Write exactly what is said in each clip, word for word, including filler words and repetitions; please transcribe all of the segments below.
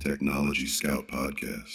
Technology Scout Podcast.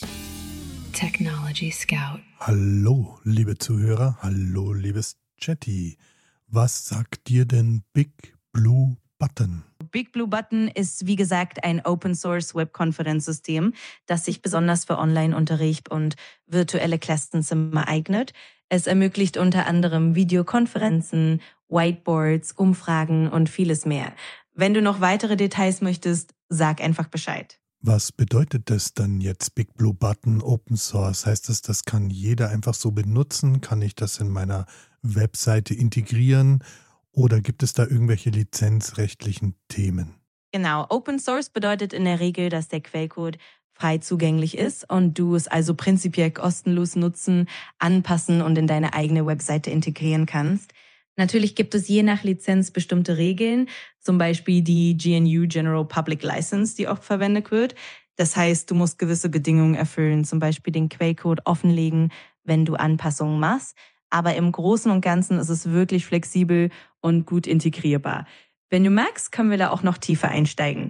Technology Scout. Hallo, liebe Zuhörer, hallo, liebes Chatty. Was sagt dir denn Big Blue Button? Big Blue Button ist, wie gesagt, ein Open-Source-Web-Konferenzsystem, das sich besonders für Online-Unterricht und virtuelle Klassenzimmer eignet. Es ermöglicht unter anderem Videokonferenzen, Whiteboards, Umfragen und vieles mehr. Wenn du noch weitere Details möchtest, sag einfach Bescheid. Was bedeutet das dann jetzt, Big Blue Button Open Source? Heißt das, das kann jeder einfach so benutzen? Kann ich das in meiner Webseite integrieren? Oder gibt es da irgendwelche lizenzrechtlichen Themen? Genau, Open Source bedeutet in der Regel, dass der Quellcode frei zugänglich ist und du es also prinzipiell kostenlos nutzen, anpassen und in deine eigene Webseite integrieren kannst. Natürlich gibt es je nach Lizenz bestimmte Regeln, zum Beispiel die G N U General Public License, die oft verwendet wird. Das heißt, du musst gewisse Bedingungen erfüllen, zum Beispiel den Quellcode offenlegen, wenn du Anpassungen machst. Aber im Großen und Ganzen ist es wirklich flexibel und gut integrierbar. Wenn du magst, können wir da auch noch tiefer einsteigen.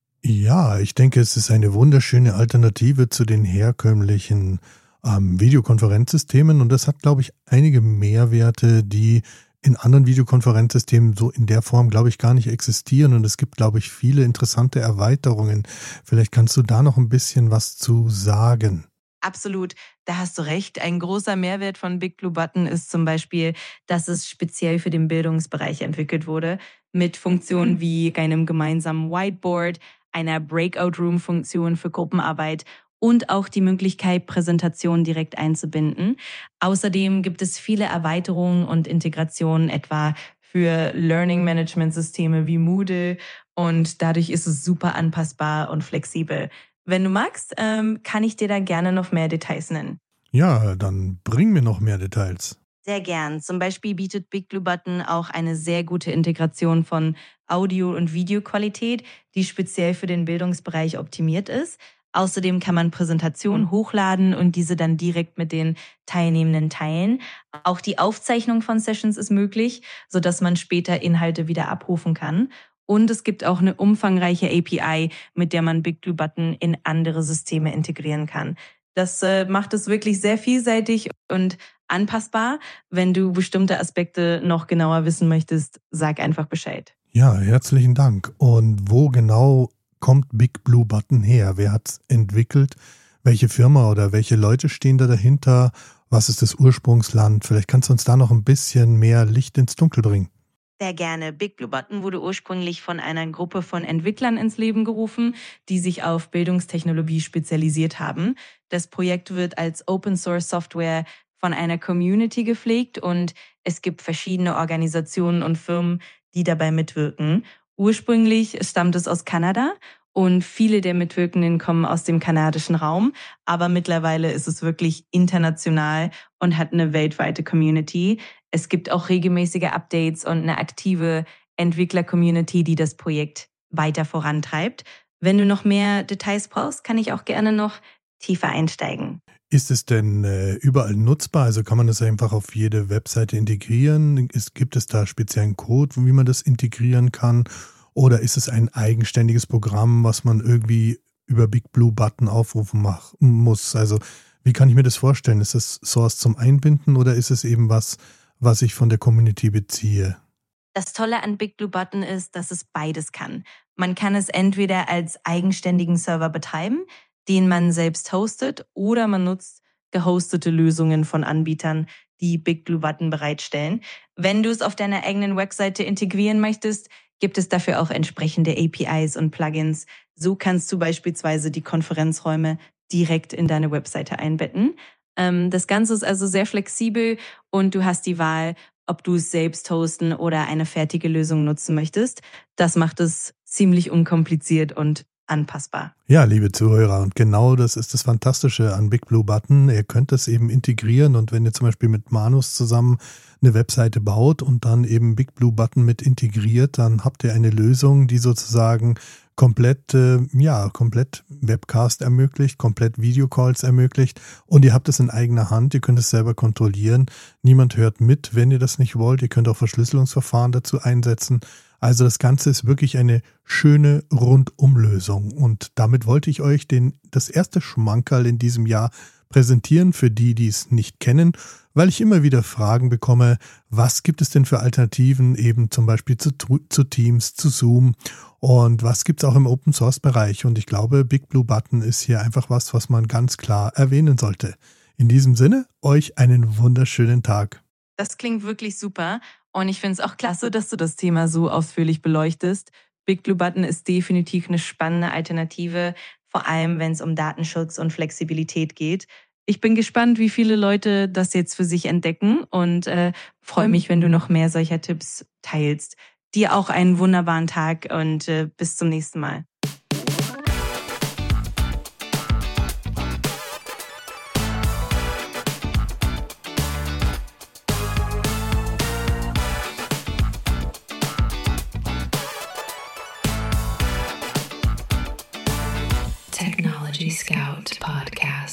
Ja, ich denke, es ist eine wunderschöne Alternative zu den herkömmlichen ähm, Videokonferenzsystemen und das hat, glaube ich, einige Mehrwerte, die in anderen Videokonferenzsystemen so in der Form, glaube ich, gar nicht existieren und es gibt, glaube ich, viele interessante Erweiterungen. Vielleicht kannst du da noch ein bisschen was zu sagen. Absolut, da hast du recht. Ein großer Mehrwert von Big Blue Button ist zum Beispiel, dass es speziell für den Bildungsbereich entwickelt wurde, mit Funktionen wie einem gemeinsamen Whiteboard, einer Breakout-Room-Funktion für Gruppenarbeit und auch die Möglichkeit, Präsentationen direkt einzubinden. Außerdem gibt es viele Erweiterungen und Integrationen, etwa für Learning-Management-Systeme wie Moodle und dadurch ist es super anpassbar und flexibel. Wenn du magst, ähm, kann ich dir da gerne noch mehr Details nennen. Ja, dann bring mir noch mehr Details. Sehr gern. Zum Beispiel bietet Big Blue Button auch eine sehr gute Integration von Audio- und Videoqualität, die speziell für den Bildungsbereich optimiert ist. Außerdem kann man Präsentationen hochladen und diese dann direkt mit den Teilnehmenden teilen. Auch die Aufzeichnung von Sessions ist möglich, sodass man später Inhalte wieder abrufen kann. Und es gibt auch eine umfangreiche A P I, mit der man Big Blue Button in andere Systeme integrieren kann. Das äh, macht es wirklich sehr vielseitig und anpassbar. Wenn du bestimmte Aspekte noch genauer wissen möchtest, sag einfach Bescheid. Ja, herzlichen Dank. Und wo genau kommt Big Blue Button her? Wer hat es entwickelt? Welche Firma oder welche Leute stehen da dahinter? Was ist das Ursprungsland? Vielleicht kannst du uns da noch ein bisschen mehr Licht ins Dunkel bringen. Sehr gerne. Big Blue Button wurde ursprünglich von einer Gruppe von Entwicklern ins Leben gerufen, die sich auf Bildungstechnologie spezialisiert haben. Das Projekt wird als Open Source Software von einer Community gepflegt und es gibt verschiedene Organisationen und Firmen, die dabei mitwirken. Ursprünglich stammt es aus Kanada und viele der Mitwirkenden kommen aus dem kanadischen Raum, aber mittlerweile ist es wirklich international und hat eine weltweite Community. Es gibt auch regelmäßige Updates und eine aktive Entwickler-Community, die das Projekt weiter vorantreibt. Wenn du noch mehr Details brauchst, kann ich auch gerne noch tiefer einsteigen. Ist es denn äh, überall nutzbar? Also kann man das einfach auf jede Webseite integrieren? Ist, gibt es da speziellen Code, wie man das integrieren kann? Oder ist es ein eigenständiges Programm, was man irgendwie über Big Blue Button aufrufen mach, muss? Also wie kann ich mir das vorstellen? Ist es Source zum Einbinden oder ist es eben was, was ich von der Community beziehe? Das Tolle an Big Blue Button ist, dass es beides kann. Man kann es entweder als eigenständigen Server betreiben, den man selbst hostet, oder man nutzt gehostete Lösungen von Anbietern, die Big Blue Button bereitstellen. Wenn du es auf deiner eigenen Webseite integrieren möchtest, gibt es dafür auch entsprechende A P Is und Plugins. So kannst du beispielsweise die Konferenzräume direkt in deine Webseite einbetten. Das Ganze ist also sehr flexibel und du hast die Wahl, ob du es selbst hosten oder eine fertige Lösung nutzen möchtest. Das macht es ziemlich unkompliziert und anpassbar. Ja, liebe Zuhörer, und genau das ist das Fantastische an Big Blue Button. Ihr könnt es eben integrieren und wenn ihr zum Beispiel mit Manus zusammen eine Webseite baut und dann eben Big Blue Button mit integriert, dann habt ihr eine Lösung, die sozusagen komplett, äh, ja, komplett Webcast ermöglicht, komplett Videocalls ermöglicht und ihr habt es in eigener Hand, ihr könnt es selber kontrollieren. Niemand hört mit, wenn ihr das nicht wollt. Ihr könnt auch Verschlüsselungsverfahren dazu einsetzen. Also das Ganze ist wirklich eine schöne Rundumlösung. Und damit wollte ich euch den, das erste Schmankerl in diesem Jahr präsentieren für die, die es nicht kennen, weil ich immer wieder Fragen bekomme, was gibt es denn für Alternativen eben zum Beispiel zu, zu Teams, zu Zoom und was gibt es auch im Open-Source-Bereich. Und ich glaube, Big Blue Button ist hier einfach was, was man ganz klar erwähnen sollte. In diesem Sinne, euch einen wunderschönen Tag. Das klingt wirklich super und ich finde es auch klasse, dass du das Thema so ausführlich beleuchtest. Big Blue Button ist definitiv eine spannende Alternative, vor allem wenn es um Datenschutz und Flexibilität geht. Ich bin gespannt, wie viele Leute das jetzt für sich entdecken und äh, freue mich, wenn du noch mehr solcher Tipps teilst. Dir auch einen wunderbaren Tag und äh, bis zum nächsten Mal. Technology Scout Podcast.